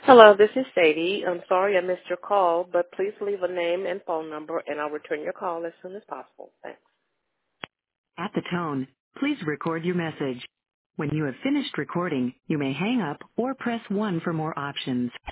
Hello, this is Sadie. I'm sorry I missed your call, but please leave a name and phone number, and I'll return your call as soon as possible. Thanks. At the tone, please record your message. When you have finished recording, you may hang up or press 1 for more options.